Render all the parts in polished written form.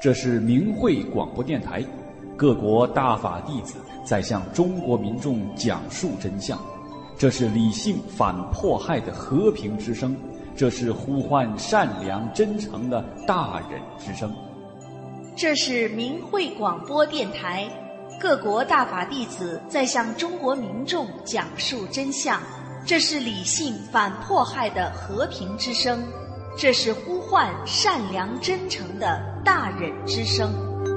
这是明慧广播电台，各国大法弟子在向中国民众讲述真相。这是理性反迫害的和平之声，这是呼唤善良真诚的大忍之声。 这是明慧广播电台，各国大法弟子在向中国民众讲述真相。这是理性反迫害的和平之声，这是呼唤善良真诚的大忍之声。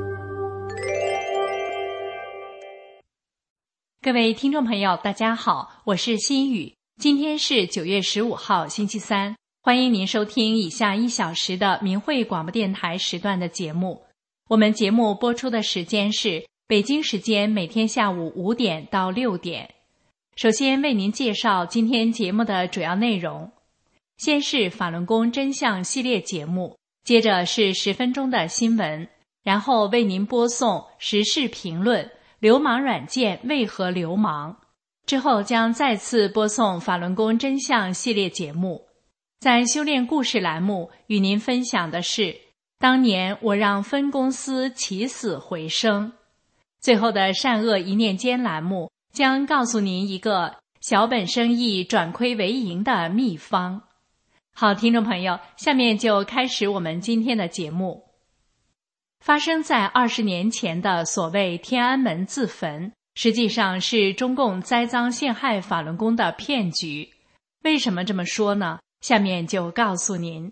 各位听众朋友，大家好，我是心雨。今天是9月15号，星期三，欢迎您收听以下1小时的明慧广播电台时段的节目。我们节目播出的时间是北京时间每天下午5点到6点。首先为您介绍今天节目的主要内容。先是法轮功真相系列节目，接着是10分钟的新闻，然后为您播送时事评论，流氓软件为何流氓？之后将再次播送法轮功真相系列节目。在修炼故事栏目与您分享的是当年我让分公司起死回生。最后的善恶一念间栏目将告诉您一个小本生意转亏为盈的秘方。好，听众朋友，下面就开始我们今天的节目。发生在20年前的所谓天安门自焚，实际上是中共栽赃陷害法轮功的骗局。为什么这么说呢？下面就告诉您。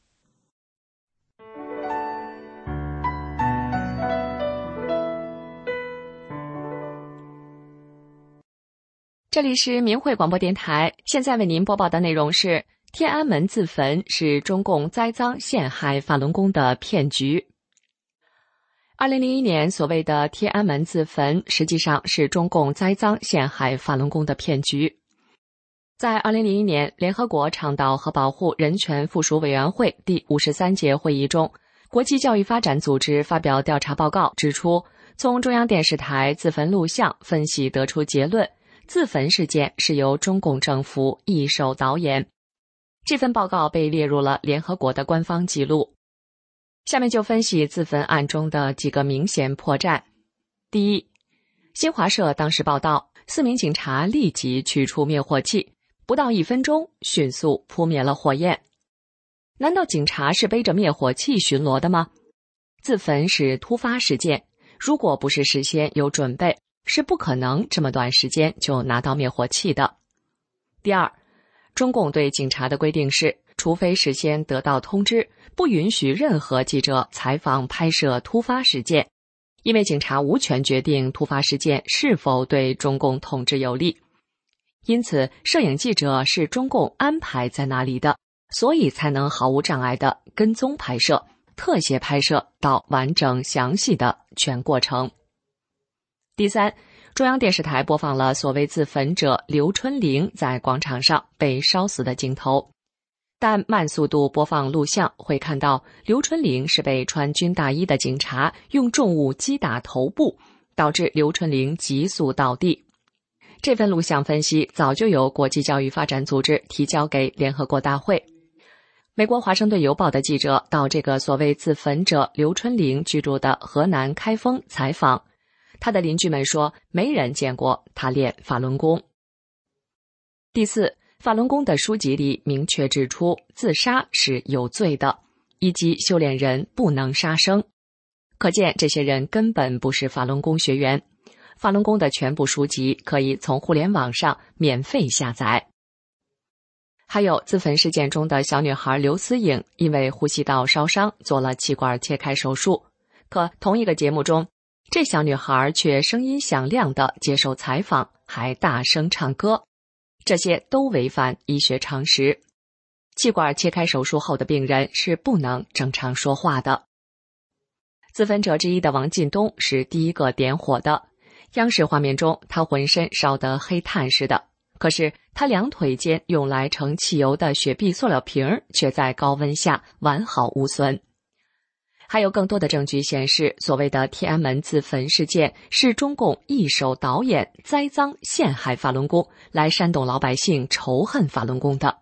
这里是明慧广播电台，现在为您播报的内容是天安门自焚是中共栽赃陷害法轮功的骗局。2001年所谓的天安门自焚，实际上是中共栽赃陷害法轮功的骗局。在2001年联合国倡导和保护人权附属委员会第53届会议中，国际教育发展组织发表调查报告指出，从中央电视台自焚录像分析得出结论，自焚事件是由中共政府一手导演。这份报告被列入了联合国的官方记录。下面就分析自焚案中的几个明显破绽。第一，新华社当时报道，4名警察立即取出灭火器，不到1分钟迅速扑灭了火焰。难道警察是背着灭火器巡逻的吗？自焚是突发事件，如果不是事先有准备，是不可能这么短时间就拿到灭火器的。第二，中共对警察的规定是，除非事先得到通知，不允许任何记者采访拍摄突发事件，因为警察无权决定突发事件是否对中共统治有利。因此，摄影记者是中共安排在那里的，所以才能毫无障碍地跟踪拍摄、特写拍摄到完整详细的全过程。第三，中央电视台播放了所谓自焚者刘春玲在广场上被烧死的镜头，但慢速度播放录像会看到刘春玲是被穿军大衣的警察用重物击打头部，导致刘春玲急速倒地。这份录像分析早就由国际教育发展组织提交给联合国大会。美国华盛顿邮报的记者到这个所谓自焚者刘春玲居住的河南开封采访，他的邻居们说，没人见过他练法轮功。第四，法轮功的书籍里明确指出，自杀是有罪的，以及修炼人不能杀生。可见这些人根本不是法轮功学员。法轮功的全部书籍可以从互联网上免费下载。还有自焚事件中的小女孩刘思颖，因为呼吸道烧伤做了气管切开手术，可同一个节目中，这小女孩却声音响亮地接受采访，还大声唱歌，这些都违反医学常识。气管切开手术后的病人是不能正常说话的。自焚者之一的王进东是第一个点火的，央视画面中他浑身烧得黑炭似的，可是他两腿间用来盛汽油的雪碧塑料瓶却在高温下完好无损。还有更多的证据显示，所谓的天安门自焚事件是中共一手导演栽赃陷害法轮功，来煽动老百姓仇恨法轮功的。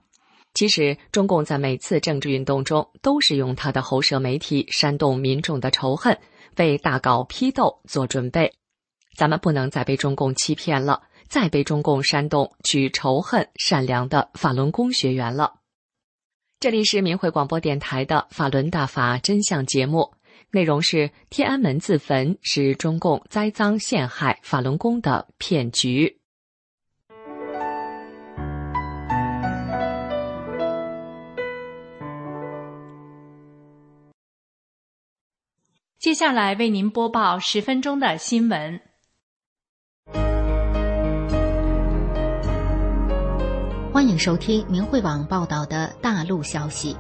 其实中共在每次政治运动中都是用他的喉舌媒体煽动民众的仇恨，为大搞批斗做准备。咱们不能再被中共欺骗了，再被中共煽动去仇恨善良的法轮功学员了。这里是明慧广播电台的法轮大法真相节目，内容是天安门自焚是中共栽赃陷害法轮功的骗局。 接下来为您播报10分钟的新闻。 欢迎收听明慧网报道的大陆消息。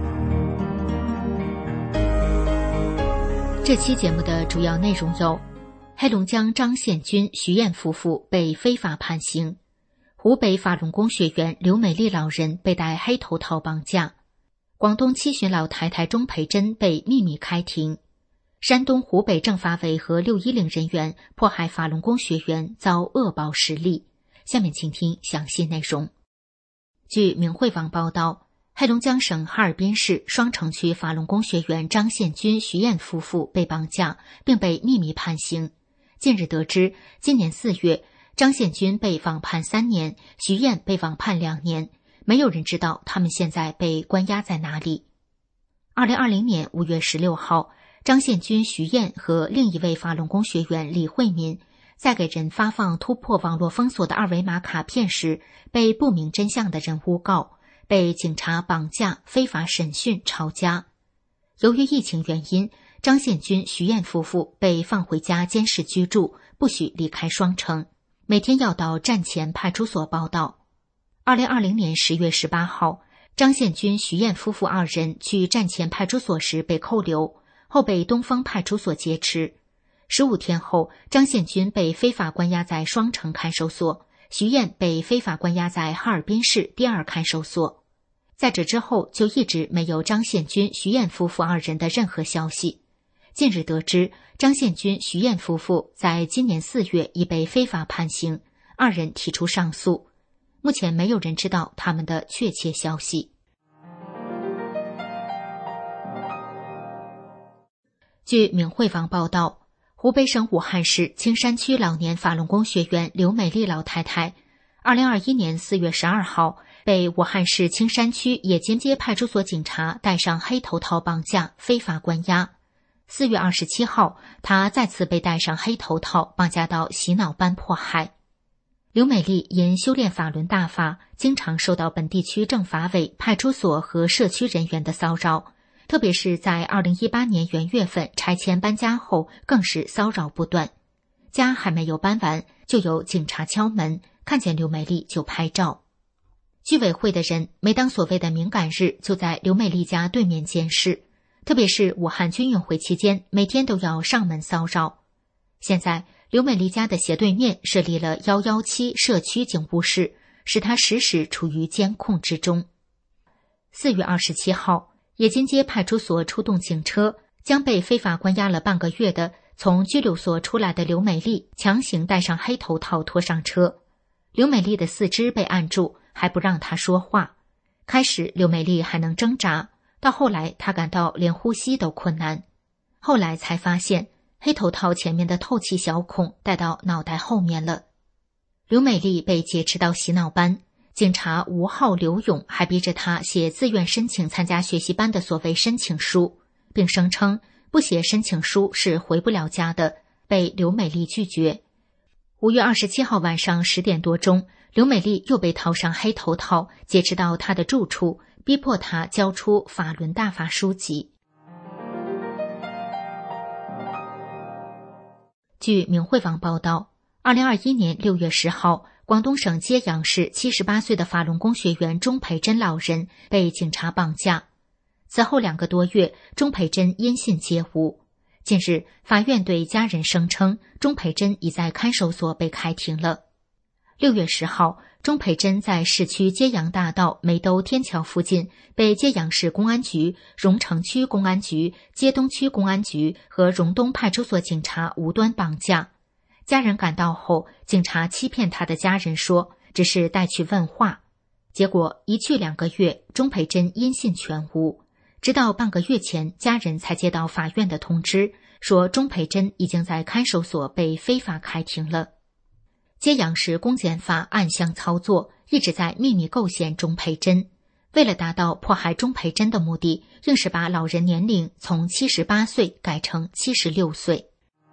这期节目的主要内容有：黑龙江张宪军、徐艳夫妇被非法判刑；湖北法轮功学员刘美丽老人被戴黑头套绑架；广东七旬老太太钟培珍被秘密开庭；山东、湖北政法委和610人员迫害法轮功学员遭恶报实例。下面请听详细内容。据明慧网报道，黑龙江省哈尔滨市双城区法轮功学员张宪军、徐艳夫妇被绑架并被秘密判刑。近日得知，今年4月，张宪军被网判3年，徐艳被网判2年，没有人知道他们现在被关押在哪里。2020年5月16号，张宪军、徐艳和另一位法轮功学员李慧民在给人发放突破网络封锁的二维码卡片时，被不明真相的人诬告，被警察绑架、非法审讯、抄家。由于疫情原因，张宪军、徐艳夫妇被放回家监视居住，不许离开双城，每天要到站前派出所报到。2020年10月18号，张宪军、徐艳夫妇2人去站前派出所时被扣留，后被东风派出所劫持。15天后，张宪军被非法关押在双城看守所，徐艳被非法关押在哈尔滨市第2看守所。在这之后，就一直没有张宪军、徐艳夫妇2人的任何消息。近日得知，张宪军、徐艳夫妇在今年4月已被非法判刑，2人提出上诉。目前没有人知道他们的确切消息。据明慧网报道，湖北省武汉市青山区老年法轮功学员刘美丽老太太2021年4月12号被武汉市青山区野间街派出所警察戴上黑头套绑架，非法关押。4月27号，她再次被戴上黑头套绑架到洗脑班迫害。刘美丽因修炼法轮大法，经常受到本地区政法委、派出所和社区人员的骚扰，特别是在2018年元月份拆迁搬家后，更是骚扰不断。家还没有搬完，就有警察敲门，看见刘美丽就拍照。居委会的人每当所谓的敏感日，就在刘美丽家对面监视，特别是武汉军运会期间，每天都要上门骚扰。现在刘美丽家的斜对面设立了117社区警务室，使她时时处于监控之中。4月27号，野间街派出所出动警车，将被非法关押了半个月的从拘留所出来的刘美丽强行戴上黑头套拖上车。刘美丽的4肢被按住，还不让她说话。开始刘美丽还能挣扎，到后来她感到连呼吸都困难。后来才发现黑头套前面的透气小孔带到脑袋后面了。刘美丽被劫持到洗脑班，警察吴浩、刘勇还逼着她写自愿申请参加学习班的所谓申请书，并声称不写申请书是回不了家的，被刘美丽拒绝。5月27号晚上10点多钟，刘美丽又被套上黑头套，劫持到她的住处，逼迫她交出法轮大法书籍。据明慧网报道，2021年6月10号，广东省揭阳市78岁的法轮功学员钟培珍老人被警察绑架。此后2个多月，钟培珍音信皆无。近日，法院对家人声称，钟培珍已在看守所被开庭了。6月10号，钟培珍在市区揭阳大道梅兜天桥附近被揭阳市公安局、荣城区公安局、揭东区公安局和荣东派出所警察无端绑架。家人赶到后，警察欺骗他的家人说只是带去问话。 结果一去2个月，钟培珍音信全无，直到半个月前，家人才接到法院的通知，说钟培珍已经在看守所被非法开庭了。揭阳市公检法暗箱操作，一直在秘密构陷钟培珍。为了达到迫害钟培珍的目的，硬是把老人年龄从78岁改成76岁。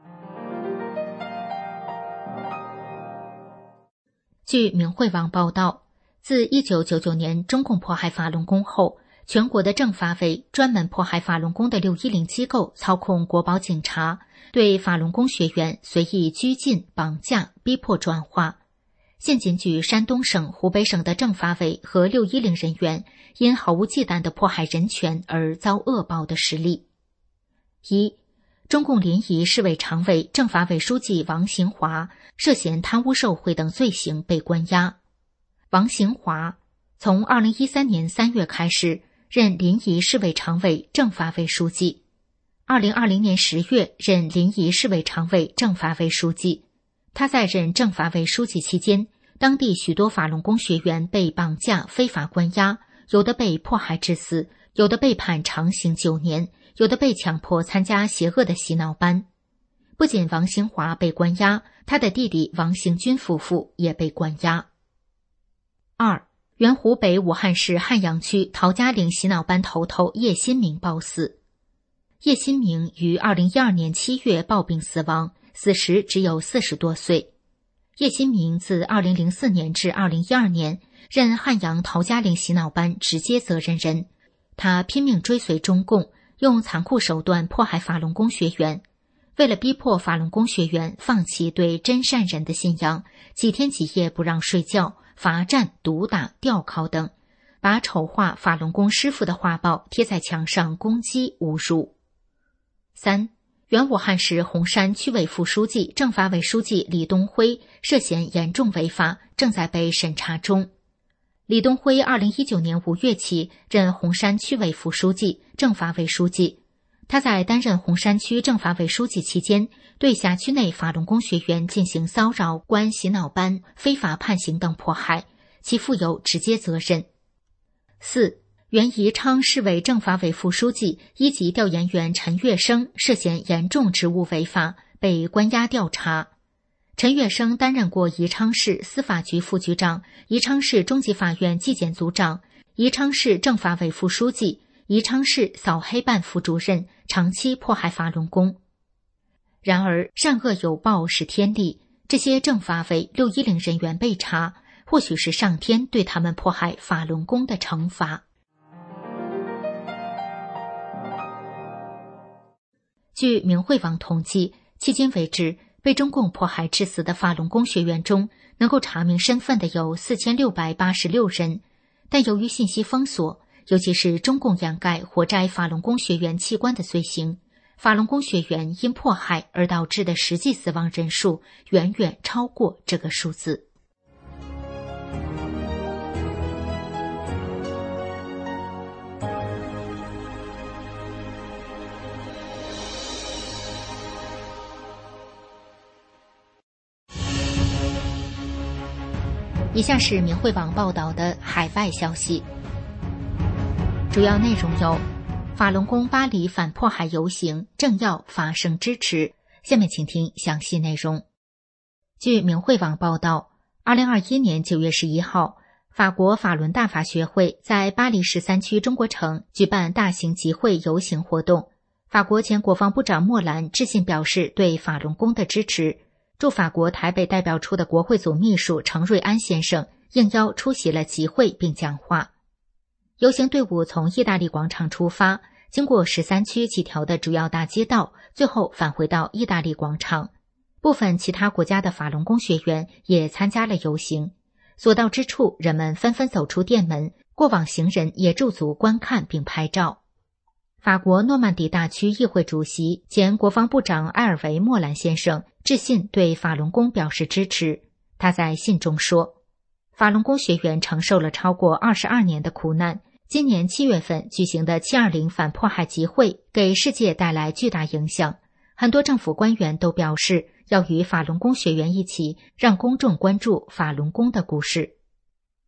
据明慧网报道，自1999年中共迫害法轮功后，全国的政法委专门迫害法轮功的610机构操控国保警察，对法轮功学员随意拘禁、绑架、逼迫转化。现仅据山东省、湖北省的政法委和610人员因毫无忌惮的迫害人权而遭恶报的实例。1. 中共临沂市委常委、政法委书记王行华涉嫌贪污受贿等罪行被关押。王行华从2013年3月开始任临沂市委常委、政法委书记，2020年10月任临沂市委常委、政法委书记。他在任政法委书记期间，当地许多法轮功学员被绑架、非法关押，有的被迫害致死，有的被判长刑9年，有的被强迫参加邪恶的洗脑班。不仅王行华被关押，他的弟弟王行军夫妇也被关押。2. 原湖北武汉市汉阳区陶家岭洗脑班头头叶新明暴死。叶新明于2012年7月暴病死亡，死时只有40多岁。叶新明自2004年至2012年任汉阳陶家岭洗脑班直接责任人，他拼命追随中共，用残酷手段迫害法轮功学员。为了逼迫法轮功学员放弃对真善人的信仰，几天几夜不让睡觉，罚站、毒打、吊铐等，把丑化法轮功师傅的画报贴在墙上攻击侮辱。3. 原武汉市洪山区委副书记、政法委书记李东辉涉嫌严重违法，正在被审查中。李东辉2019年5月起任洪山区委副书记、政法委书记。他在担任洪山区政法委书记期间，对辖区内法轮功学员进行骚扰、关洗脑班、非法判刑等迫害，其负有直接责任。4. 原宜昌市委政法委副书记、一级调研员陈月生涉嫌严重职务违法，被关押调查。陈月生担任过宜昌市司法局副局长、宜昌市中级法院纪检组长、宜昌市政法委副书记、宜昌市扫黑办副主任，长期迫害法轮功。然而善恶有报是天理，这些政法委、610人员被查，或许是上天对他们迫害法轮功的惩罚。据明慧网统计，迄今为止被中共迫害致死的法轮功学员中，能够查明身份的有4686人，但由于信息封锁，尤其是中共掩盖活摘法轮功学员器官的罪行，法轮功学员因迫害而导致的实际死亡人数远远超过这个数字。以下是明慧网报道的海外消息，主要内容有：法轮功巴黎反迫害游行，政要发声支持。下面请听详细内容。据明慧网报道，2021年9月11号，法国法轮大法学会在巴黎13区中国城举办大型集会游行活动。法国前国防部长莫兰致信表示对法轮功的支持。驻法国台北代表处的国会组秘书程瑞安先生应邀出席了集会并讲话。游行队伍从意大利广场出发，经过13区几条的主要大街道，最后返回到意大利广场。部分其他国家的法轮功学员也参加了游行。所到之处，人们纷纷走出店门，过往行人也驻足观看并拍照。法国诺曼底大区议会主席、前国防部长埃尔维·莫兰先生致信对法轮功表示支持。他在信中说，法轮功学员承受了超过22年的苦难，今年7月份举行的720反迫害集会给世界带来巨大影响，很多政府官员都表示要与法轮功学员一起让公众关注法轮功的故事。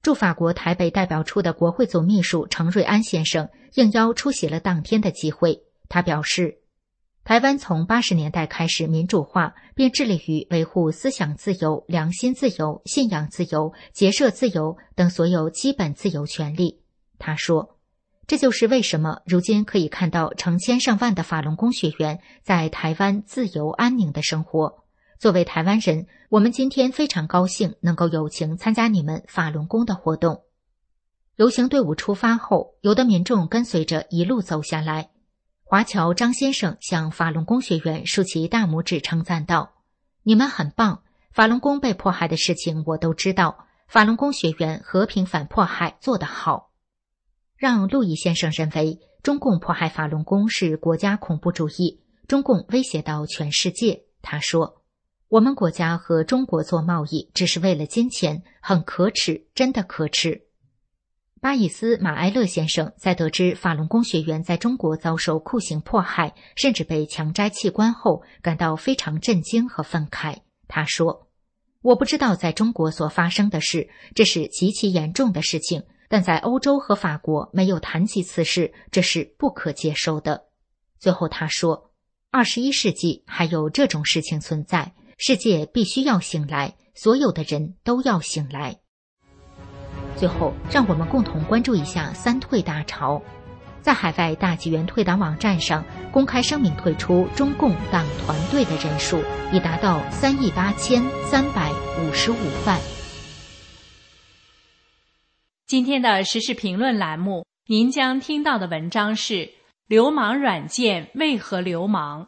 驻法国台北代表处的国会总秘书程瑞安先生应邀出席了当天的集会。他表示，台湾从80年代开始民主化，并致力于维护思想自由、良心自由、信仰自由、结社自由等所有基本自由权利。他说，这就是为什么如今可以看到成千上万的法轮功学员在台湾自由安宁的生活。作为台湾人，我们今天非常高兴能够有幸参加你们法轮功的活动。游行队伍出发后，有的民众跟随着一路走下来。华侨张先生向法轮功学员竖起大拇指称赞道，你们很棒，法轮功被迫害的事情我都知道，法轮功学员和平反迫害做得好。让路易先生认为中共迫害法轮功是国家恐怖主义，中共威胁到全世界。他说，我们国家和中国做贸易只是为了金钱，很可耻，真的可耻。巴以斯马埃勒先生在得知法轮功学员在中国遭受酷刑迫害，甚至被强摘器官后，感到非常震惊和愤慨。他说，我不知道在中国所发生的事，这是极其严重的事情，但在欧洲和法国没有谈及此事，这是不可接受的。最后他说，21世纪还有这种事情存在，世界必须要醒来，所有的人都要醒来。最后，让我们共同关注一下三退大潮。在海外大纪元退党网站上公开声明退出中共党团队的人数已达到38355万。 今天的时事评论栏目，您将听到的文章是流氓软件为何流氓？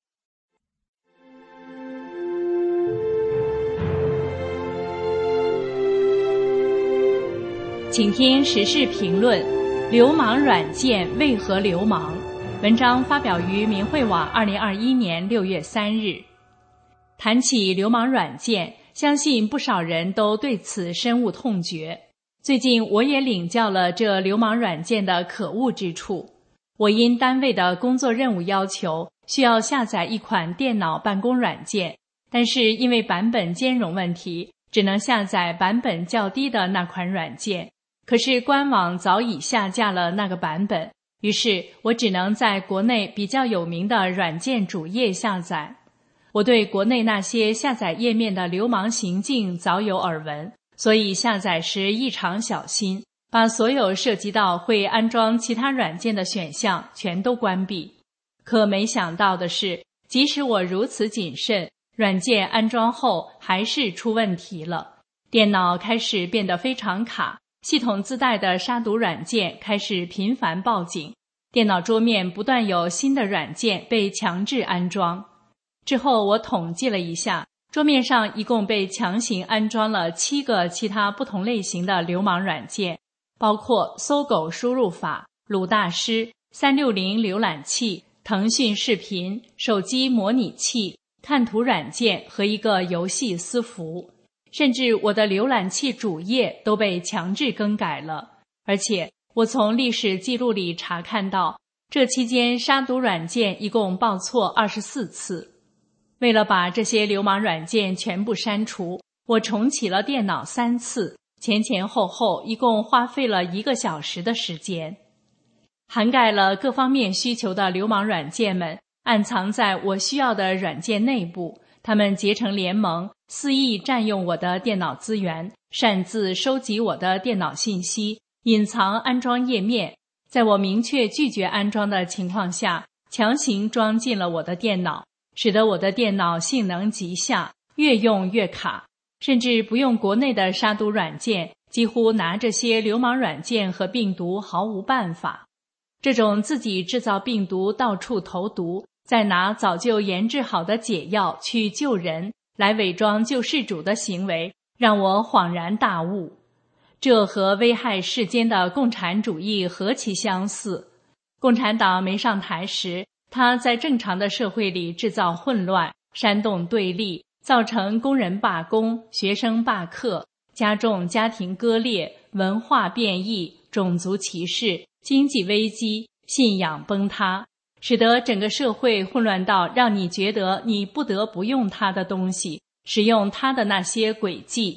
请听时事评论，流氓软件为何流氓？文章发表于明慧网2021年6月3日。谈起流氓软件，相信不少人都对此深恶痛绝。最近我也领教了这流氓软件的可恶之处。我因单位的工作任务要求，需要下载一款电脑办公软件，但是因为版本兼容问题，只能下载版本较低的那款软件。可是官网早已下架了那个版本，于是我只能在国内比较有名的软件主页下载。我对国内那些下载页面的流氓行径早有耳闻，所以下载时异常小心，把所有涉及到会安装其他软件的选项全都关闭。可没想到的是，即使我如此谨慎，软件安装后还是出问题了。电脑开始变得非常卡，系统自带的杀毒软件开始频繁报警，电脑桌面不断有新的软件被强制安装。之后我统计了一下，桌面上一共被强行安装了7个其他不同类型的流氓软件，包括搜狗输入法、鲁大师、360浏览器、腾讯视频、手机模拟器、看图软件和一个游戏私服。甚至我的浏览器主页都被强制更改了，而且我从历史记录里查看到，这期间杀毒软件一共报错24次。为了把这些流氓软件全部删除，我重启了电脑3次，前后一共花费了1个小时的时间。涵盖了各方面需求的流氓软件们暗藏在我需要的软件内部，他们结成联盟，肆意占用我的电脑资源，擅自收集我的电脑信息，隐藏安装页面，在我明确拒绝安装的情况下，强行装进了我的电脑，使得我的电脑性能极下，越用越卡，甚至不用国内的杀毒软件，几乎拿这些流氓软件和病毒毫无办法。这种自己制造病毒到处投毒，再拿早就研制好的解药去救人，来伪装救世主的行为，让我恍然大悟。这和危害世间的共产主义何其相似。共产党没上台时，他在正常的社会里制造混乱，煽动对立，造成工人罢工、学生罢课，加重家庭割裂、文化变异、种族歧视、经济危机、信仰崩塌，使得整个社会混乱到让你觉得你不得不用它的东西，使用它的那些诡计。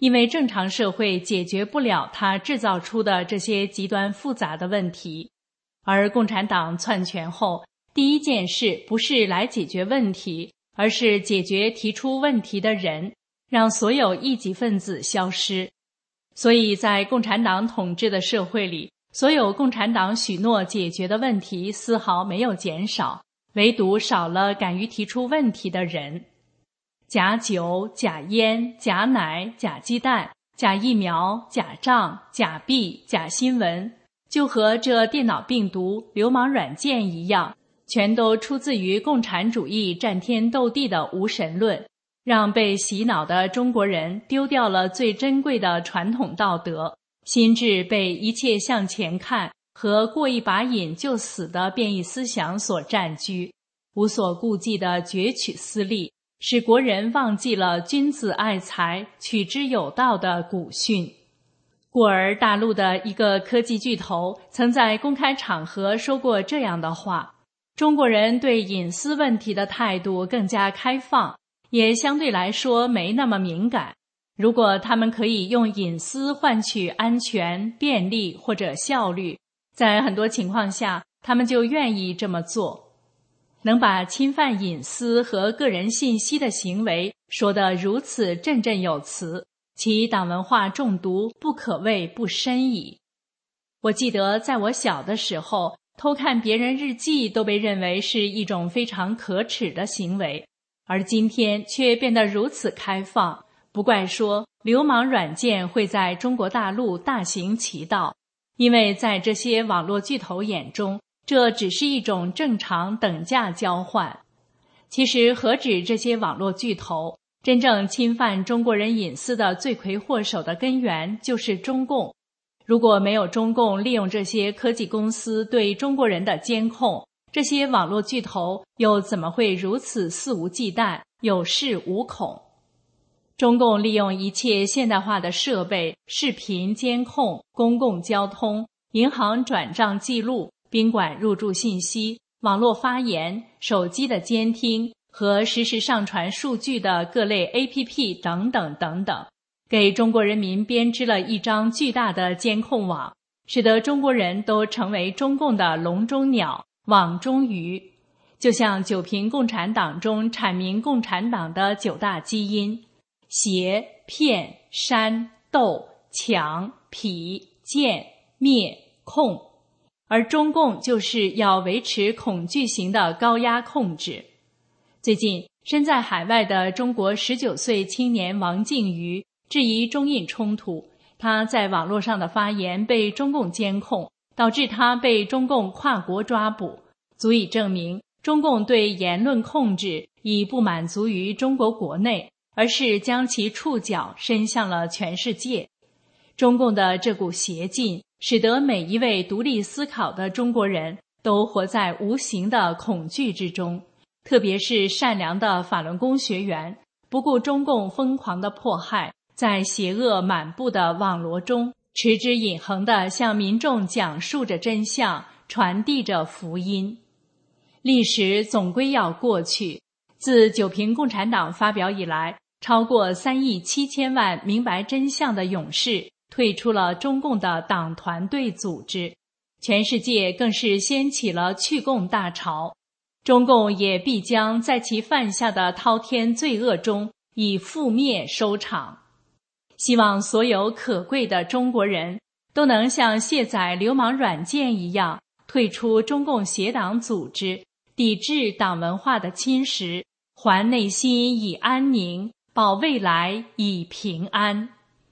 因为正常社会解决不了它制造出的这些极端复杂的问题。而共产党篡权后，第一件事不是来解决问题，而是解决提出问题的人，让所有异己分子消失。所以在共产党统治的社会里，所有共产党许诺解决的问题丝毫没有减少，唯独少了敢于提出问题的人。假酒、假烟、假奶、假鸡蛋、假疫苗、假账、假币、假新闻，就和这电脑病毒、流氓软件一样，全都出自于共产主义战天斗地的无神论，让被洗脑的中国人丢掉了最珍贵的传统道德，心智被一切向前看和过一把瘾就死的变异思想所占据，无所顾忌的攫取私利，使国人忘记了君子爱财，取之有道的古训。故而大陆的一个科技巨头曾在公开场合说过这样的话：中国人对隐私问题的态度更加开放，也相对来说没那么敏感。如果他们可以用隐私换取安全、便利或者效率，在很多情况下，他们就愿意这么做。能把侵犯隐私和个人信息的行为说得如此振振有词，其党文化中毒不可谓不深矣。我记得在我小的时候，偷看别人日记都被认为是一种非常可耻的行为，而今天却变得如此开放，不怪说流氓软件会在中国大陆大行其道，因为在这些网络巨头眼中，这只是一种正常等价交换。其实何止这些网络巨头，真正侵犯中国人隐私的罪魁祸首的根源就是中共。如果没有中共利用这些科技公司对中国人的监控，这些网络巨头又怎么会如此肆无忌惮、有恃无恐？中共利用一切现代化的设备、视频监控、公共交通、银行转账记录、宾馆入住信息、网络发言、手机的监听和实时上传数据的各类 APP 等等等等，给中国人民编织了一张巨大的监控网，使得中国人都成为中共的笼中鸟、网中鱼。就像九评共产党中阐明共产党的9大基因：邪、骗、煽、斗、抢、痞、贱、灭、控。而中共就是要维持恐惧型的高压控制。最近，身在海外的中国19岁青年王靖宇质疑中印冲突，他在网络上的发言被中共监控，导致他被中共跨国抓捕，足以证明中共对言论控制已不满足于中国国内，而是将其触角伸向了全世界。中共的这股邪劲使得每一位独立思考的中国人都活在无形的恐惧之中，特别是善良的法轮功学员，不顾中共疯狂的迫害，在邪恶满布的网罗中持之以恒地向民众讲述着真相，传递着福音。历史总归要过去，自九评共产党发表以来，超过3亿7千万明白真相的勇士退出了中共的党团队组织，全世界更是掀起了去共大潮，中共也必将在其犯下的滔天罪恶中以覆灭收场。希望所有可贵的中国人都能像卸载流氓软件一样，退出中共邪党组织，抵制党文化的侵蚀，还内心以安宁，保未来以平安。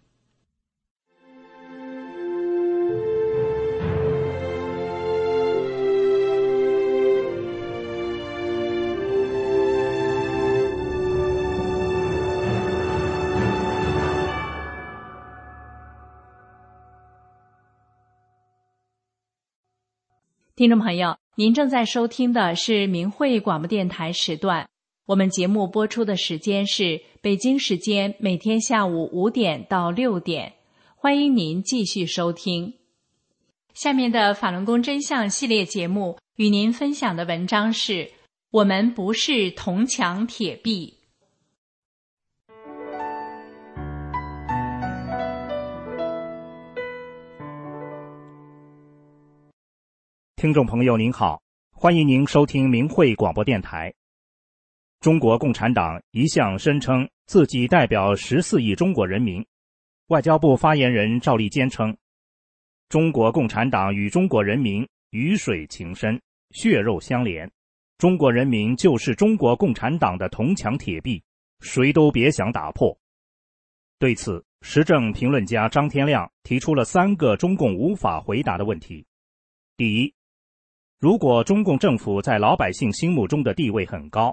听众朋友，您正在收听的是明慧广播电台时段，我们节目播出的时间是北京时间每天下午5点到6点，欢迎您继续收听。下面的法轮功真相系列节目与您分享的文章是：我们不是铜墙铁壁。 听众朋友您好，欢迎您收听明慧广播电台。中国共产党一向声称自己代表14亿中国人民。外交部发言人赵立坚称，中国共产党与中国人民鱼水情深，血肉相连，中国人民就是中国共产党的铜墙铁壁，谁都别想打破。对此，时政评论家张天亮提出了3个中共无法回答的问题。第一，如果中共政府在老百姓心目中的地位很高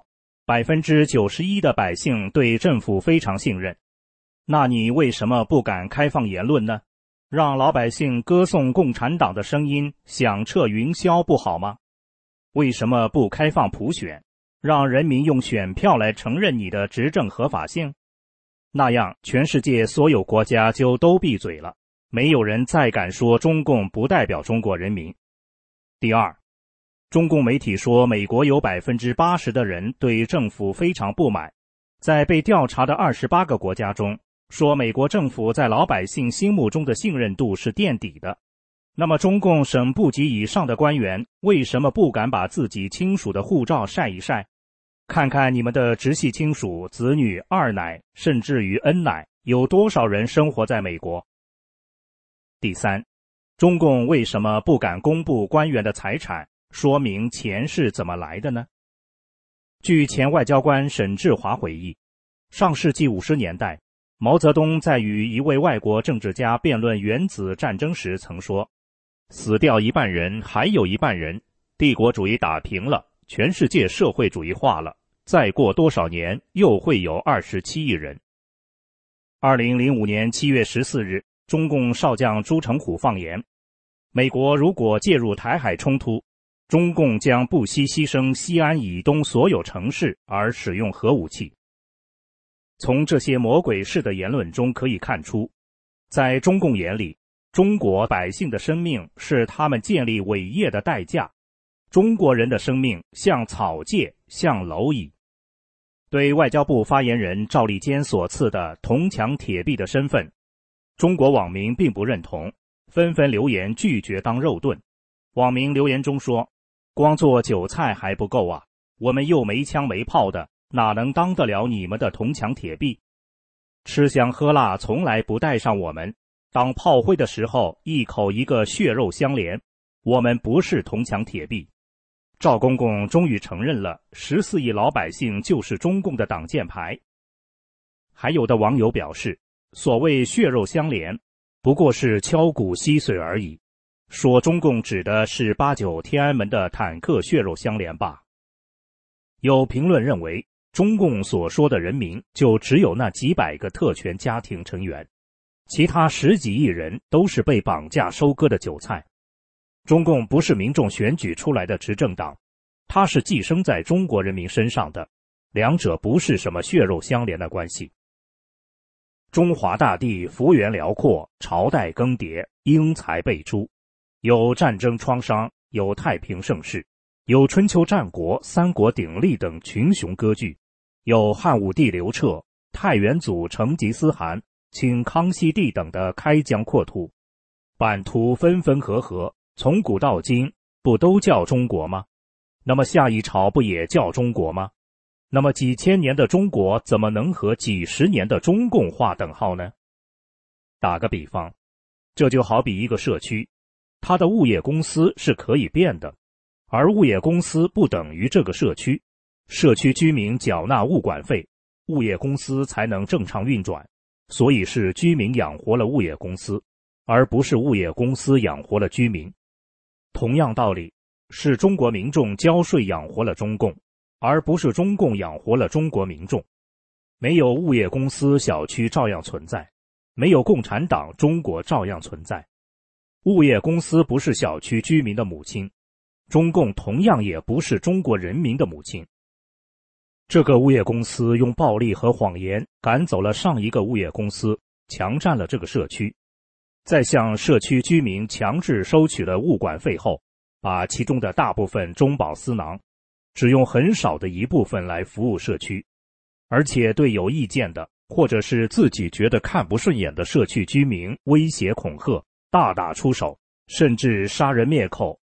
，91%的百姓对政府非常信任，那你为什么不敢开放言论呢？让老百姓歌颂共产党的声音响彻云霄不好吗？为什么不开放普选，让人民用选票来承认你的执政合法性？那样全世界所有国家就都闭嘴了，没有人再敢说中共不代表中国人民。第二，中共媒体说美国有 80% 的人对政府非常不满，在被调查的28个国家中，说美国政府在老百姓心目中的信任度是垫底的。那么中共省部级以上的官员为什么不敢把自己亲属的护照晒一晒？看看你们的直系亲属、子女、二奶，甚至于恩奶，有多少人生活在美国？第三，中共为什么不敢公布官员的财产，说明钱是怎么来的呢？据前外交官沈志华回忆，上世纪50年代，毛泽东在与一位外国政治家辩论原子战争时曾说，死掉一半人，还有一半人，帝国主义打平了，全世界社会主义化了，再过多少年又会有27亿人。2005年7月14日，中共少将朱成虎放言，美国如果介入台海冲突，中共将不惜牺牲西安以东所有城市而使用核武器。从这些魔鬼式的言论中可以看出，在中共眼里，中国百姓的生命是他们建立伟业的代价，中国人的生命像草芥，像蝼蚁。对外交部发言人赵立坚所赐的铜墙铁壁的身份，中国网民并不认同，纷纷留言拒绝当肉盾。网民留言中说，光做韭菜还不够啊，我们又没枪没炮的，哪能当得了你们的铜墙铁壁？吃香喝辣从来不带上我们，当炮灰的时候一口一个血肉相连，我们不是铜墙铁壁。赵公公终于承认了14亿老百姓就是中共的挡箭牌。还有的网友表示，所谓血肉相连不过是敲骨吸髓而已，说中共指的是89天安门的坦克血肉相连吧。有评论认为，中共所说的人民就只有那几百个特权家庭成员，其他10几亿人都是被绑架收割的韭菜。中共不是民众选举出来的执政党，它是寄生在中国人民身上的，两者不是什么血肉相连的关系。中华大地幅员辽阔，朝代更迭，英才辈出，有战争创伤，有太平盛世，有春秋战国、三国鼎立等群雄割据，有汉武帝刘彻、太元祖成吉思汗、清康熙帝等的开疆扩土，版图分分合合，从古到今不都叫中国吗？那么下一朝不也叫中国吗？那么几千年的中国怎么能和几十年的中共划等号呢？打个比方，这就好比一个社区，它的物业公司是可以变的，而物业公司不等于这个社区，社区居民缴纳物管费，物业公司才能正常运转，所以是居民养活了物业公司，而不是物业公司养活了居民。同样道理，是中国民众交税养活了中共，而不是中共养活了中国民众。没有物业公司，小区照样存在；没有共产党，中国照样存在。物业公司不是小区居民的母亲，中共同样也不是中国人民的母亲。这个物业公司用暴力和谎言赶走了上一个物业公司，强占了这个社区，在向社区居民强制收取了物管费后，把其中的大部分中饱私囊，只用很少的一部分来服务社区，而且对有意见的或者是自己觉得看不顺眼的社区居民威胁恐吓，大打出手，甚至杀人灭口，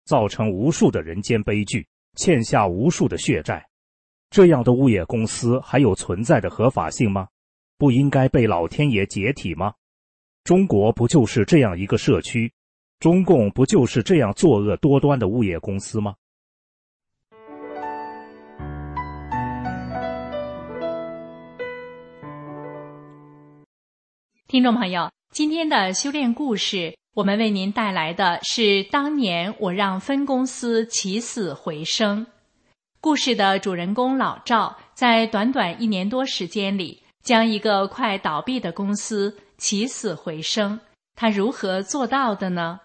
造成无数的人间悲剧，欠下无数的血债。这样的物业公司还有存在的合法性吗？不应该被老天爷解体吗？中国不就是这样一个社区？中共不就是这样作恶多端的物业公司吗？ 听众朋友，今天的修炼故事，我们为您带来的是当年我让分公司起死回生。故事的主人公老赵，在短短1年多时间里，将一个快倒闭的公司起死回生。他如何做到的呢？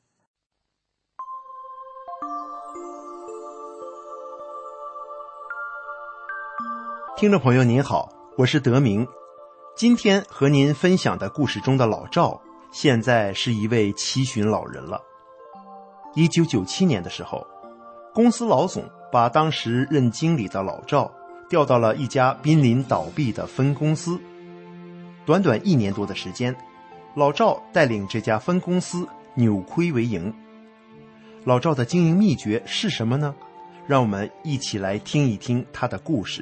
听众朋友您好，我是德明。今天和您分享的故事中的老赵，现在是一位70旬老人了。1997年的时候，公司老总把当时任经理的老赵调到了一家濒临倒闭的分公司。短短1年多的时间，老赵带领这家分公司扭亏为盈。老赵的经营秘诀是什么呢？让我们一起来听一听他的故事。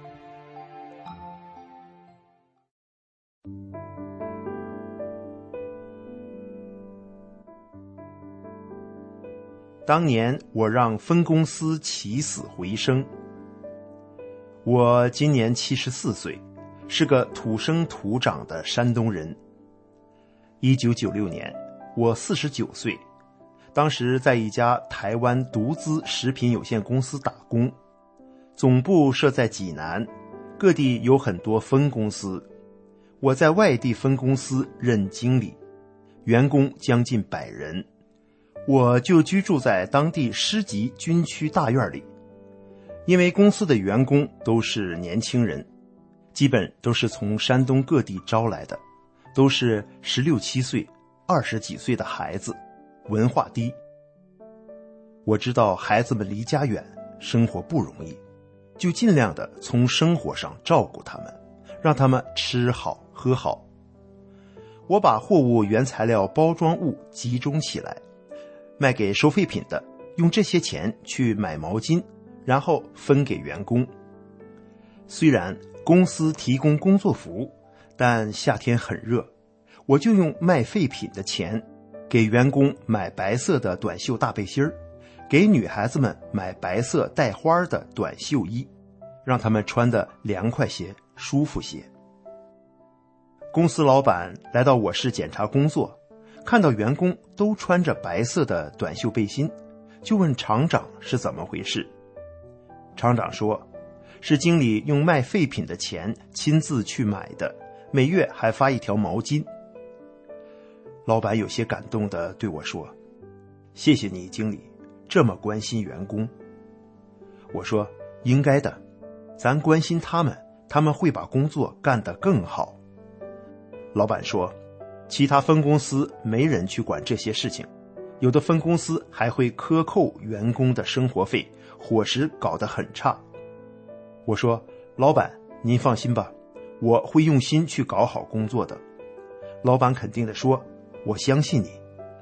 当年我让分公司起死回生。我今年74岁，是个土生土长的山东人。1996年，我49岁，当时在一家台湾独资食品有限公司打工，总部设在济南，各地有很多分公司。我在外地分公司任经理，员工将近100人。我就居住在当地师集军区大院里，因为公司的员工都是年轻人，基本都是从山东各地招来的，都是16、17岁、20几岁的孩子，文化低。我知道孩子们离家远，生活不容易，就尽量的从生活上照顾他们，让他们吃好喝好。我把货物原材料包装物集中起来，卖给收废品的，用这些钱去买毛巾，然后分给员工。虽然公司提供工作服，但夏天很热，我就用卖废品的钱给员工买白色的短袖大背心儿，给女孩子们买白色带花的短袖衣，让他们穿得凉快些，舒服些。公司老板来到我市检查工作，看到员工都穿着白色的短袖背心，就问厂长是怎么回事。厂长说，是经理用卖废品的钱亲自去买的，每月还发1条毛巾。老板有些感动地对我说，谢谢你经理，这么关心员工。我说，应该的，咱关心他们，他们会把工作干得更好。老板说，其他分公司没人去管这些事情，有的分公司还会克扣员工的生活费，伙食搞得很差。我说，老板您放心吧，我会用心去搞好工作的。老板肯定地说，我相信你。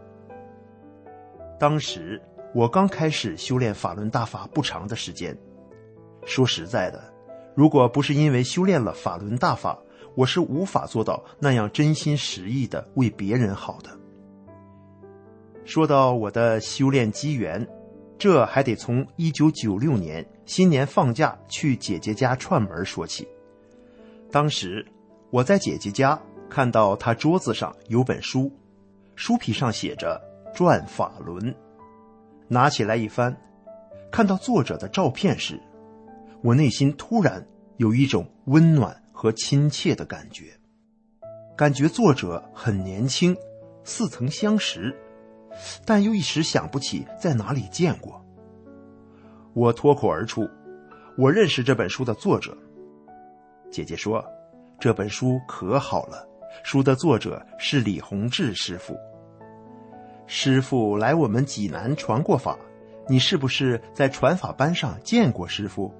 当时我刚开始修炼法轮大法不长的时间，说实在的，如果不是因为修炼了法轮大法，我是无法做到那样真心实意的为别人好的。说到我的修炼机缘，这还得从1996年新年放假去姐姐家串门说起。当时我在姐姐家看到她桌子上有本书，书皮上写着转法轮，拿起来一翻，看到作者的照片时，我内心突然有一种温暖和亲切的感觉，感觉作者很年轻，似曾相识，但又一时想不起在哪里见过。我脱口而出，我认识这本书的作者。姐姐说，这本书可好了，书的作者是李洪志师傅。师傅来我们济南传过法，你是不是在传法班上见过师傅？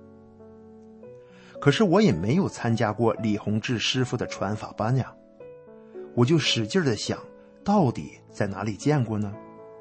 可是我也没有参加过李洪志师傅的传法班呀，我就使劲地想，到底在哪里见过呢？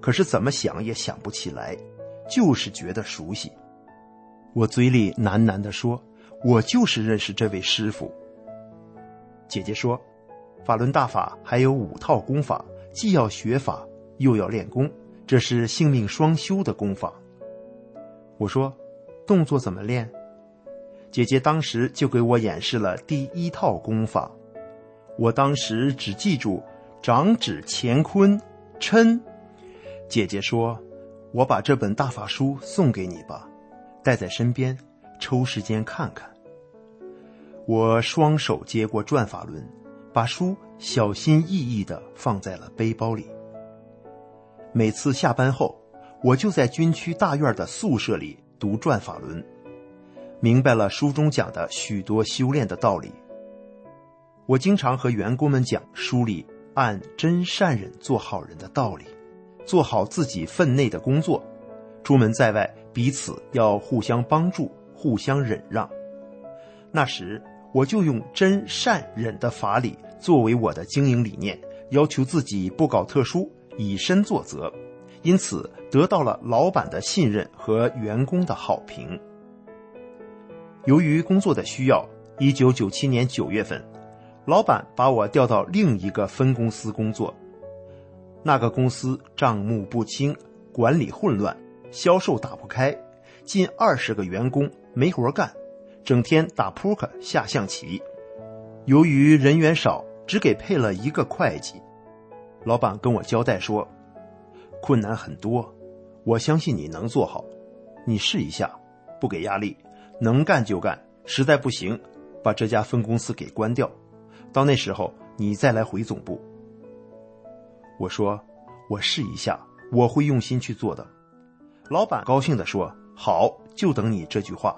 可是怎么想也想不起来，就是觉得熟悉。我嘴里喃喃地说，我就是认识这位师傅。姐姐说，法轮大法还有5套功法，既要学法又要练功，这是性命双修的功法。我说，动作怎么练？姐姐当时就给我演示了第1套功法。我当时只记住掌指乾坤嗔。姐姐说，我把这本大法书送给你吧，带在身边，抽时间看看。我双手接过转法轮，把书小心翼翼地放在了背包里。每次下班后，我就在军区大院的宿舍里读转法轮，明白了书中讲的许多修炼的道理。我经常和员工们讲书里按真善忍做好人的道理，做好自己分内的工作，出门在外彼此要互相帮助，互相忍让。那时我就用真善忍的法理作为我的经营理念，要求自己不搞特殊，以身作则，因此得到了老板的信任和员工的好评。由于工作的需要，1997年9月份，老板把我调到另一个分公司工作。那个公司账目不清，管理混乱，销售打不开，近20个员工没活干，整天打扑克下象棋。由于人员少，只给配了1个会计。老板跟我交代说，困难很多，我相信你能做好，你试一下，不给压力，能干就干，实在不行把这家分公司给关掉，到那时候你再来回总部。我说，我试一下，我会用心去做的。老板高兴地说，好，就等你这句话。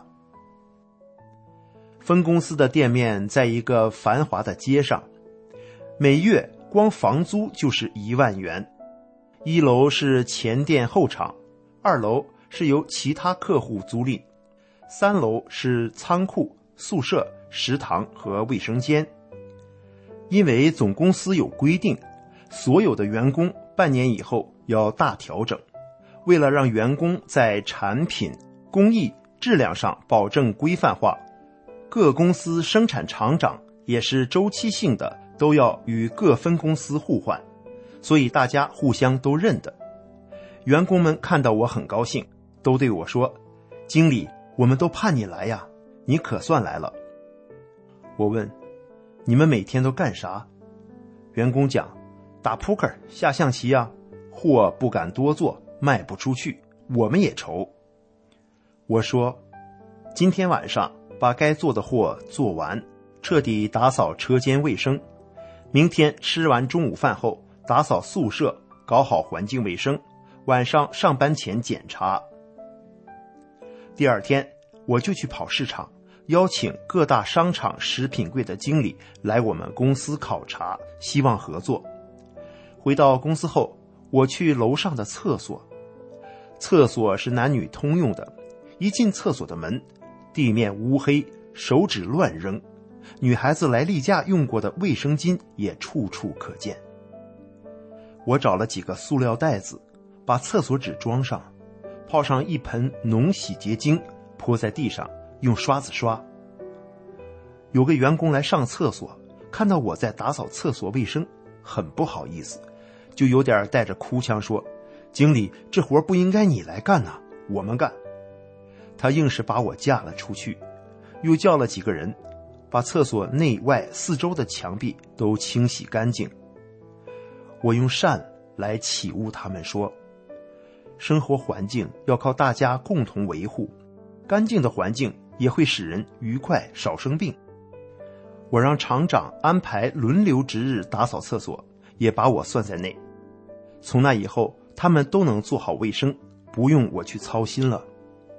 分公司的店面在一个繁华的街上，每月光房租就是1万元。1楼是前店后厂，2楼是由其他客户租赁，3楼是仓库、宿舍、食堂和卫生间。因为总公司有规定，所有的员工半年以后要大调整，为了让员工在产品、工艺、质量上保证规范化，各公司生产厂长也是周期性的，都要与各分公司互换，所以大家互相都认得。员工们看到我很高兴，都对我说，经理，我们都盼你来呀，你可算来了。我问，你们每天都干啥？员工讲，打扑克下象棋啊，货不敢多做，卖不出去，我们也愁。我说，今天晚上把该做的货做完，彻底打扫车间卫生，明天吃完中午饭后打扫宿舍，搞好环境卫生，晚上上班前检查。第2天我就去跑市场，邀请各大商场食品柜的经理来我们公司考察，希望合作。回到公司后，我去楼上的厕所，厕所是男女通用的，一进厕所的门，地面乌黑，手指乱扔，女孩子来例假用过的卫生巾也处处可见。我找了几个塑料袋子，把厕所纸装上，泡上一盆浓洗洁精，泼在地上，用刷子刷。有个员工来上厕所，看到我在打扫厕所卫生，很不好意思，就有点带着哭腔说，经理，这活不应该你来干呐，我们干。他硬是把我架了出去，又叫了几个人，把厕所内外4周的墙壁都清洗干净。我用善来启悟他们说，生活环境要靠大家共同维护，干净的环境也会使人愉快，少生病。我让厂长安排轮流值日打扫厕所，也把我算在内。从那以后，他们都能做好卫生，不用我去操心了。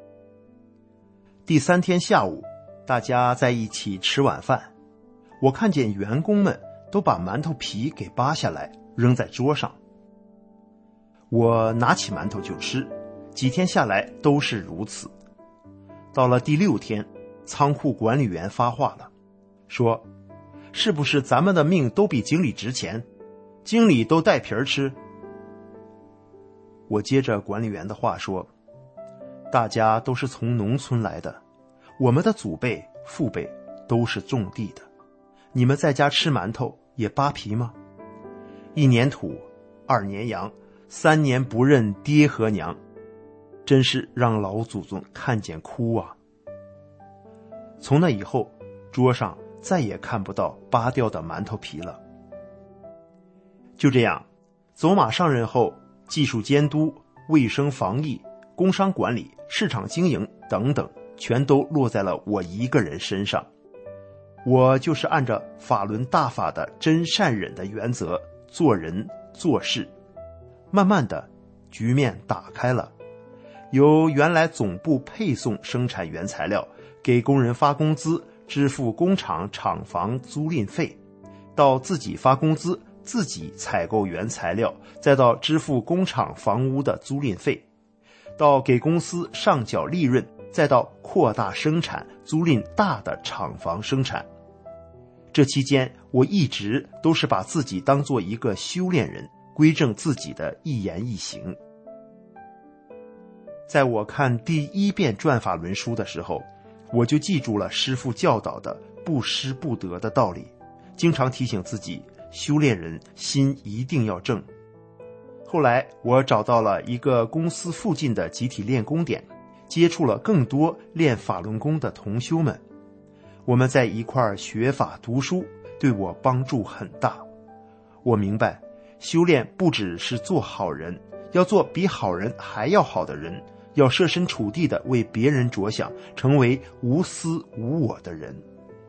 第3天下午，大家在一起吃晚饭，我看见员工们都把馒头皮给扒下来扔在桌上。我拿起馒头就吃，几天下来都是如此。到了第6天，仓库管理员发话了，说，是不是咱们的命都比经理值钱？经理都带皮儿吃。 我接着管理员的话说，大家都是从农村来的，我们的祖辈父辈都是种地的，你们在家吃馒头也扒皮吗？1年土2年洋，3年不认爹和娘，真是让老祖宗看见哭啊。从那以后，桌上再也看不到扒掉的馒头皮了。就这样，走马上任后，技术监督、卫生防疫、工商管理、市场经营等等，全都落在了我一个人身上。我就是按照法轮大法的真善忍的原则做人做事，慢慢的局面打开了，由原来总部配送生产原材料，给工人发工资，支付工厂厂房租赁费，到自己发工资，自己采购原材料，再到支付工厂房屋的租赁费，到给公司上缴利润，再到扩大生产，租赁大的厂房生产。这期间，我一直都是把自己当作一个修炼人，规正自己的一言一行。在我看第1遍转法轮书的时候，我就记住了师父教导的不失不得的道理，经常提醒自己，修炼人心一定要正。后来我找到了一个公司附近的集体练功点，接触了更多练法轮功的同修们，我们在一块儿学法读书，对我帮助很大。我明白，修炼不只是做好人，要做比好人还要好的人，要设身处地的为别人着想，成为无私无我的人。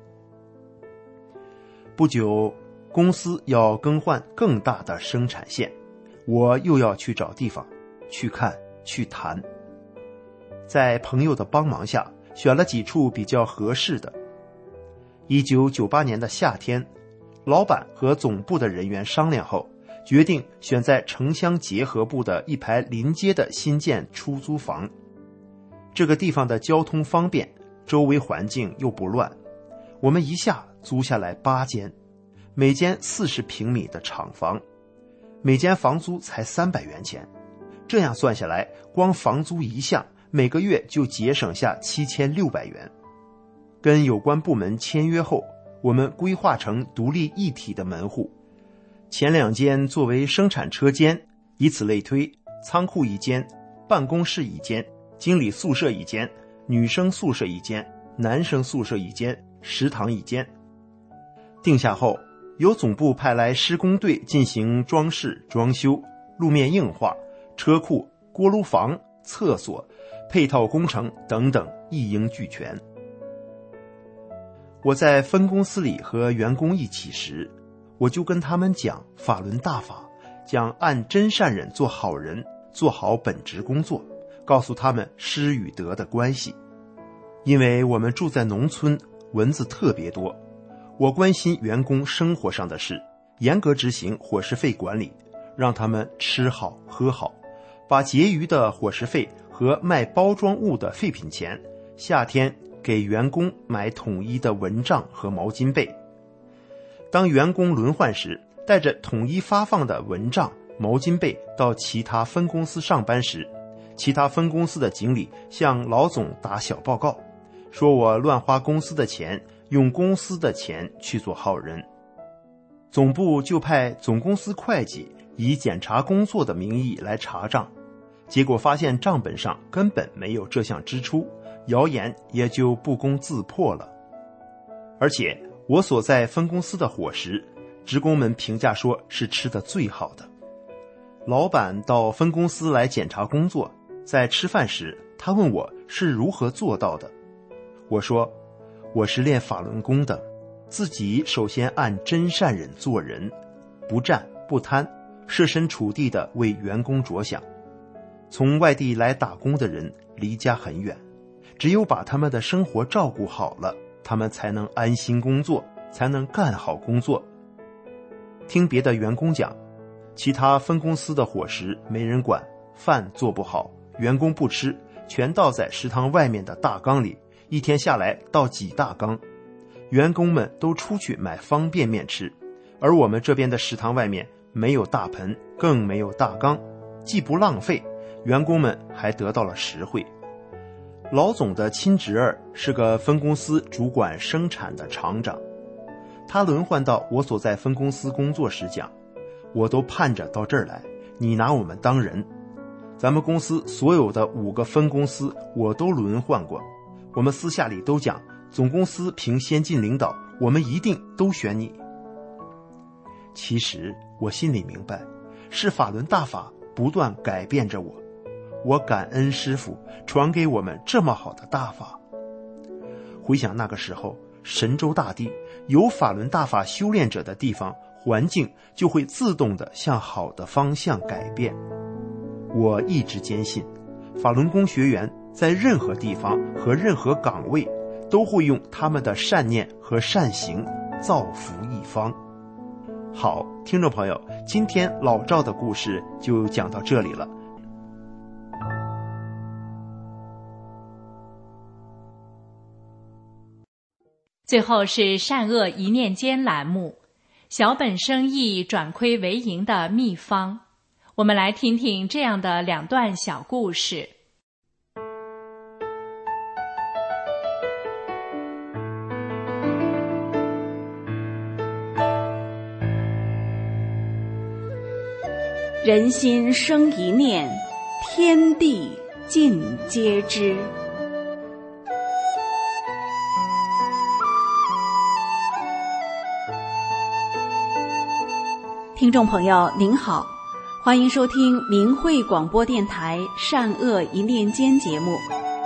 不久，公司要更换更大的生产线，我又要去找地方，去看，去谈。在朋友的帮忙下，选了几处比较合适的。1998年的夏天，老板和总部的人员商量后，决定选在城乡结合部的一排临街的新建出租房。这个地方的交通方便，周围环境又不乱，我们一下租下来8间，每间40平米的厂房，每间房租才300元钱。这样算下来，光房租一项，每个月就节省下7600元。跟有关部门签约后，我们规划成独立一体的门户，前2间作为生产车间，以此类推，仓库1间，办公室1间，经理宿舍1间，女生宿舍1间，男生宿舍1间，食堂1间。定下后，由总部派来施工队进行装饰装修，路面硬化，车库、锅炉房、厕所、配套工程等等一应俱全。我在分公司里和员工一起时，我就跟他们讲法轮大法，讲按真善忍做好人，做好本职工作，告诉他们失与得的关系。因为我们住在农村，蚊子特别多，我关心员工生活上的事，严格执行伙食费管理，让他们吃好喝好，把结余的伙食费和卖包装物的废品钱，夏天给员工买统一的蚊帐和毛巾被。当员工轮换时，带着统一发放的蚊帐、毛巾被到其他分公司上班时，其他分公司的经理向老总打小报告，说我乱花公司的钱，用公司的钱去做好人。总部就派总公司会计以检查工作的名义来查账，结果发现账本上根本没有这项支出，谣言也就不攻自破了。而且我所在分公司的伙食，职工们评价说是吃得最好的。老板到分公司来检查工作，在吃饭时，他问我是如何做到的。我说，我是练法轮功的，自己首先按真善忍做人，不占不贪，设身处地地为员工着想。从外地来打工的人离家很远，只有把他们的生活照顾好了，他们才能安心工作，才能干好工作。听别的员工讲，其他分公司的伙食没人管，饭做不好，员工不吃，全倒在食堂外面的大缸里，一天下来倒几大缸，员工们都出去买方便面吃，而我们这边的食堂外面没有大盆，更没有大缸，既不浪费， 员工们还得到了实惠。老总的亲侄儿是个分公司主管生产的厂长，他轮换到我所在分公司工作时讲，我都盼着到这儿来，你拿我们当人。咱们公司所有的5个分公司我都轮换过，我们私下里都讲，总公司凭先进领导，我们一定都选你。其实我心里明白，是法轮大法不断改变着我，我感恩师父传给我们这么好的大法。回想那个时候，神州大地有法轮大法修炼者的地方，环境就会自动地向好的方向改变。我一直坚信，法轮功学员在任何地方和任何岗位，都会用他们的善念和善行造福一方。好，听众朋友，今天老赵的故事就讲到这里了。 最后是善恶一念间栏目，小本生意转亏为盈的秘方。我们来听听这样的2段小故事。 人心生一念，天地尽皆知。听众朋友您好，欢迎收听明慧广播电台善恶一念间节目。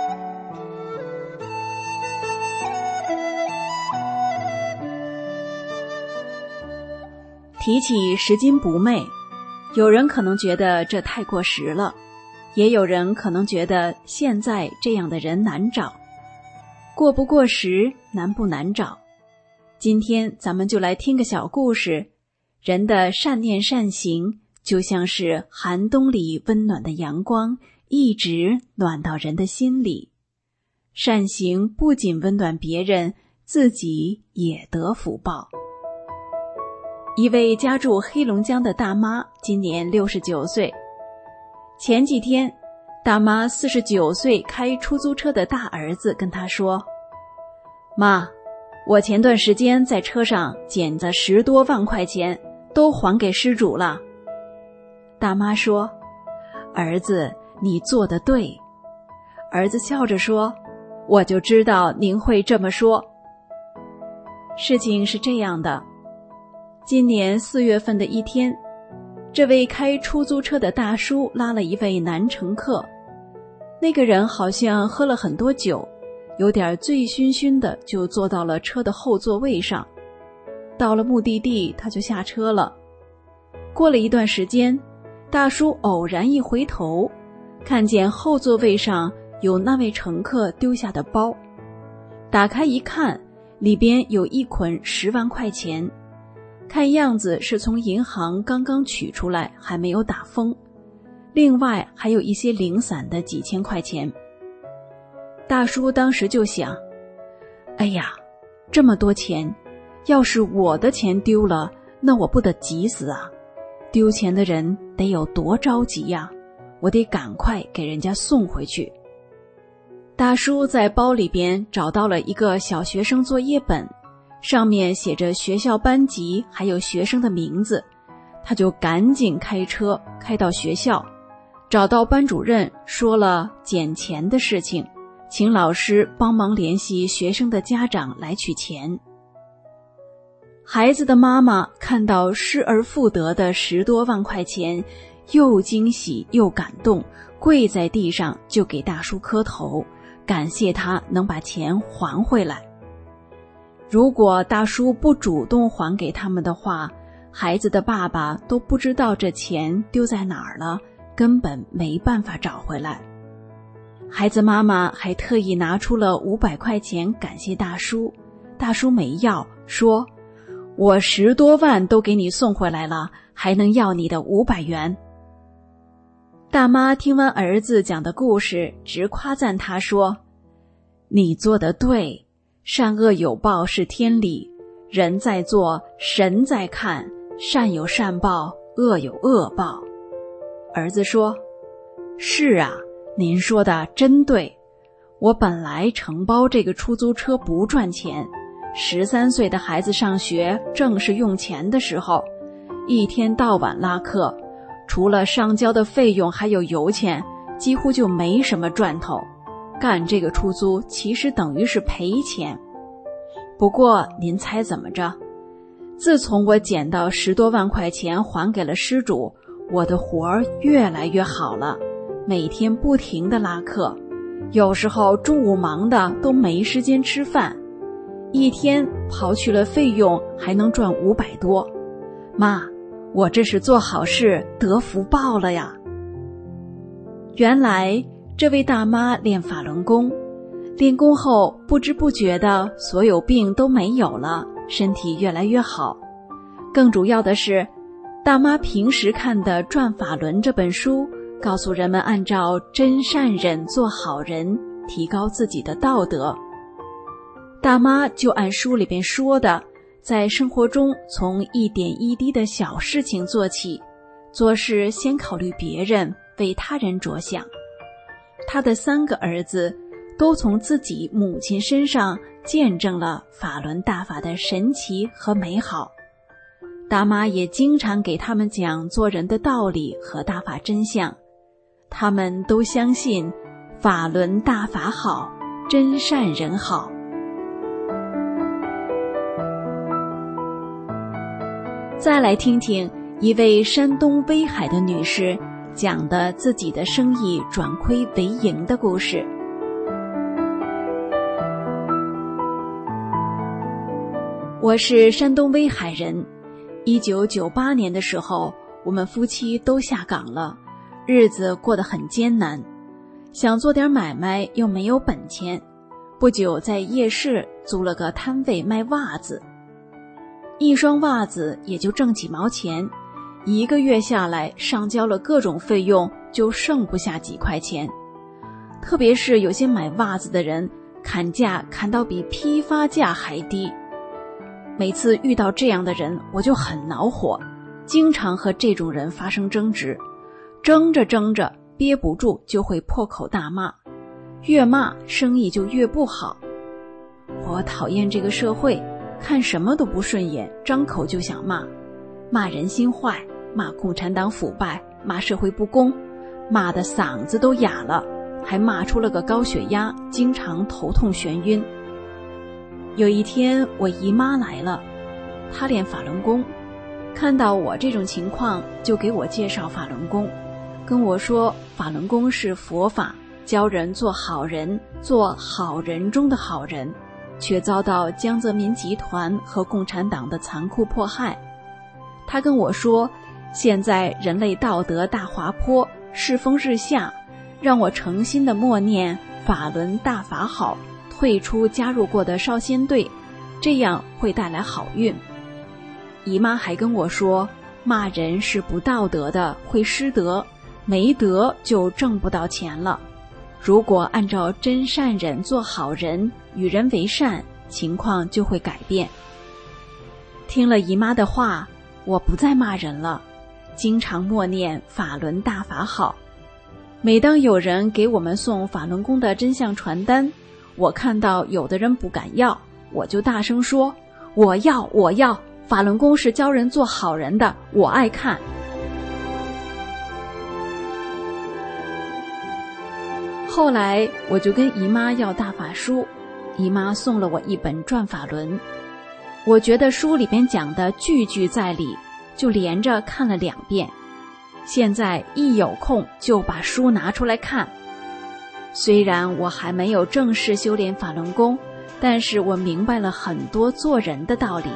提起拾金不昧，有人可能觉得这太过时了，也有人可能觉得现在这样的人难找。过不过时，难不难找？今天咱们就来听个小故事，人的善念善行就像是寒冬里温暖的阳光，一直暖到人的心里。善行不仅温暖别人，自己也得福报。一位家住黑龙江的大妈今年69岁。前几天，大妈49岁开出租车的大儿子跟她说：妈，我前段时间在车上捡的10多万块钱都还给失主了。大妈说：儿子，你做得对。儿子笑着说：我就知道您会这么说。事情是这样的，今年4月份的一天，这位开出租车的大叔拉了一位男乘客，那个人好像喝了很多酒，有点醉醺醺的，就坐到了车的后座位上。到了目的地，他就下车了。过了一段时间，大叔偶然一回头，看见后座位上有那位乘客丢下的包，打开一看，里边有一捆10万块钱，看样子是从银行刚刚取出来，还没有打封，另外还有一些零散的几千块钱。大叔当时就想，哎呀，这么多钱，要是我的钱丢了，那我不得急死啊！丢钱的人得有多着急呀，我得赶快给人家送回去。大叔在包里边找到了一个小学生作业本，上面写着学校班级还有学生的名字，他就赶紧开车开到学校，找到班主任说了捡钱的事情，请老师帮忙联系学生的家长来取钱。孩子的妈妈看到失而复得的10多万块钱，又惊喜又感动，跪在地上就给大叔磕头，感谢他能把钱还回来。如果大叔不主动还给他们的话，孩子的爸爸都不知道这钱丢在哪儿了，根本没办法找回来。孩子妈妈还特意拿出了500块钱感谢大叔，大叔没要，说我10多万都给你送回来了，还能要你的500元。大妈听完儿子讲的故事，直夸赞他说，你做得对，善恶有报是天理，人在做，神在看，善有善报，恶有恶报。儿子说， 是啊，您说的真对。我本来承包这个出租车不赚钱，13岁的孩子上学正是用钱的时候，一天到晚拉客，除了上交的费用还有油钱，几乎就没什么赚头。干这个出租其实等于是赔钱。不过您猜怎么着？自从我捡到10多万块钱还给了失主，我的活儿越来越好了，每天不停地拉客，有时候中午忙的都没时间吃饭，一天刨去了费用还能赚500多。妈，我这是做好事得福报了呀。原来这位大妈练法轮功，练功后不知不觉的所有病都没有了，身体越来越好。更主要的是，大妈平时看的《转法轮》这本书，告诉人们按照真善忍做好人，提高自己的道德。大妈就按书里边说的，在生活中从一点一滴的小事情做起，做事先考虑别人，为他人着想。他的3个儿子都从自己母亲身上见证了法轮大法的神奇和美好。大妈也经常给他们讲做人的道理和大法真相，他们都相信法轮大法好，真善人好。再来听听一位山东威海的女士讲的自己的生意转亏为盈的故事。我是山东威海人，1998年的时候，我们夫妻都下岗了，日子过得很艰难，想做点买卖又没有本钱，不久在夜市租了个摊位卖袜子，一双袜子也就挣几毛钱，1个月下来上交了各种费用，就剩不下几块钱。特别是有些买袜子的人砍价砍到比批发价还低，每次遇到这样的人我就很恼火，经常和这种人发生争执，争着争着憋不住就会破口大骂，越骂生意就越不好。我讨厌这个社会，看什么都不顺眼，张口就想骂，骂人心坏，骂共产党腐败，骂社会不公，骂得嗓子都哑了，还骂出了个高血压，经常头痛眩晕。有一天我姨妈来了，她练法轮功，看到我这种情况就给我介绍法轮功，跟我说法轮功是佛法，教人做好人，做好人中的好人，却遭到江泽民集团和共产党的残酷迫害。他跟我说，现在人类道德大滑坡，世风日下，让我诚心的默念法轮大法好，退出加入过的少先队，这样会带来好运。姨妈还跟我说，骂人是不道德的，会失德，没德就挣不到钱了。如果按照真善忍做好人，与人为善，情况就会改变。听了姨妈的话，我不再骂人了，经常默念法轮大法好。每当有人给我们送法轮功的真相传单，我看到有的人不敢要，我就大声说，我要，我要，法轮功是教人做好人的，我爱看。后来我就跟姨妈要大法书，姨妈送了我一本《转法轮》，我觉得书里边讲的句句在理，就连着看了2遍。现在一有空就把书拿出来看。虽然我还没有正式修炼法轮功，但是我明白了很多做人的道理。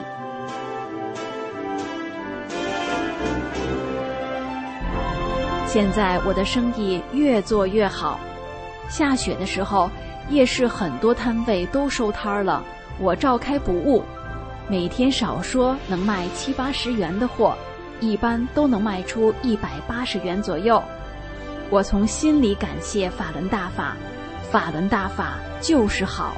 现在我的生意越做越好，下雪的时候，夜市很多摊位都收摊了，我照开不误，每天少说能卖70、80元的货，一般都能卖出180元左右。我从心里感谢法轮大法，法轮大法就是好。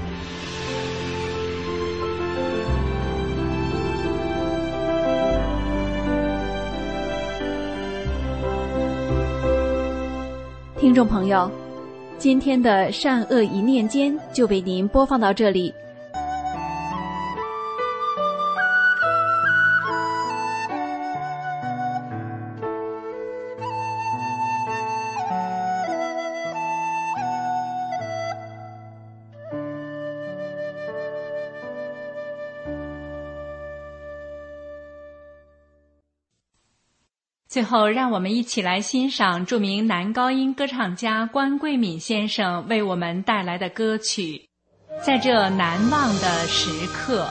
听众朋友，今天的善恶一念间就为您播放到这里。 最后，让我们一起来欣赏著名男高音歌唱家关桂敏先生为我们带来的歌曲《在这难忘的时刻》。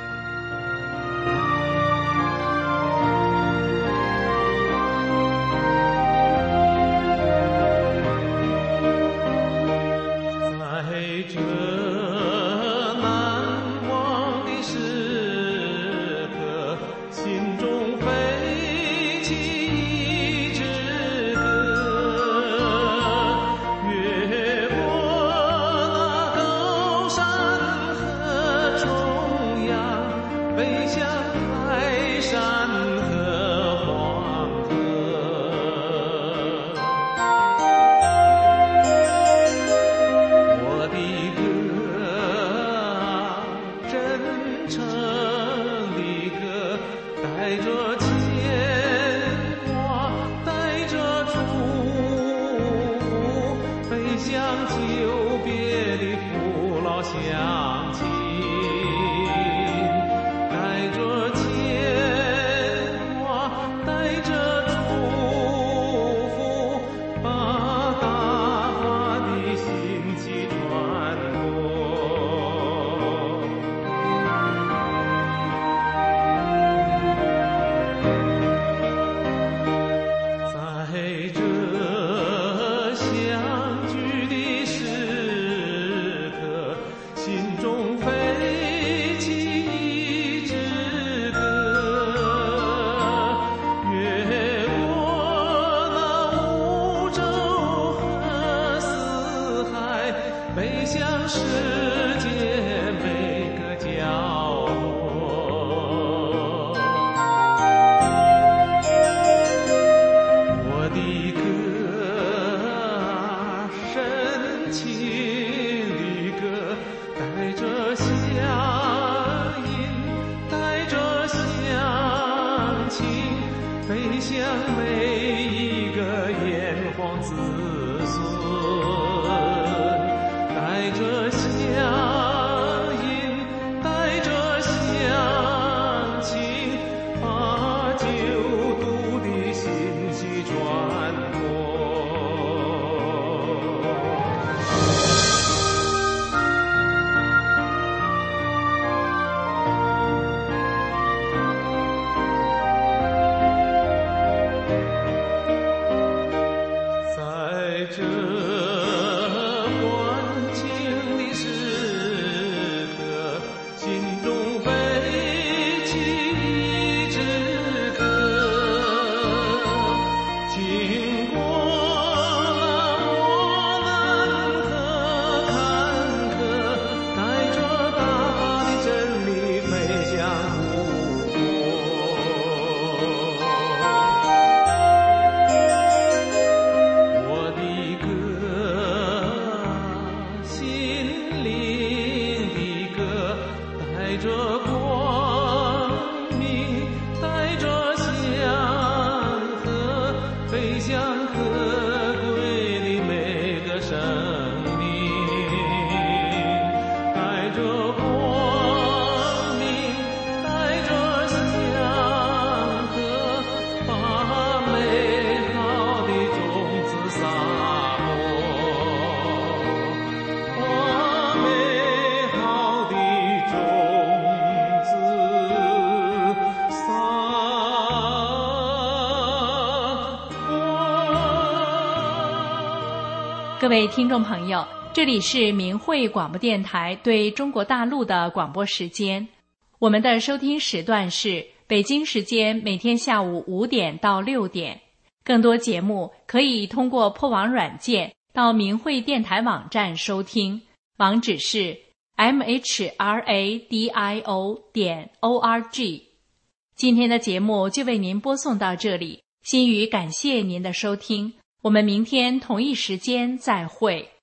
各位听众朋友，这里是明慧广播电台对中国大陆的广播时间。我们的收听时段是北京时间每天下午5点到6点。更多节目可以通过破网软件到明慧电台网站收听，网址是 mhradio.org。今天的节目就为您播送到这里，心语感谢您的收听， 我们明天同一时间再会。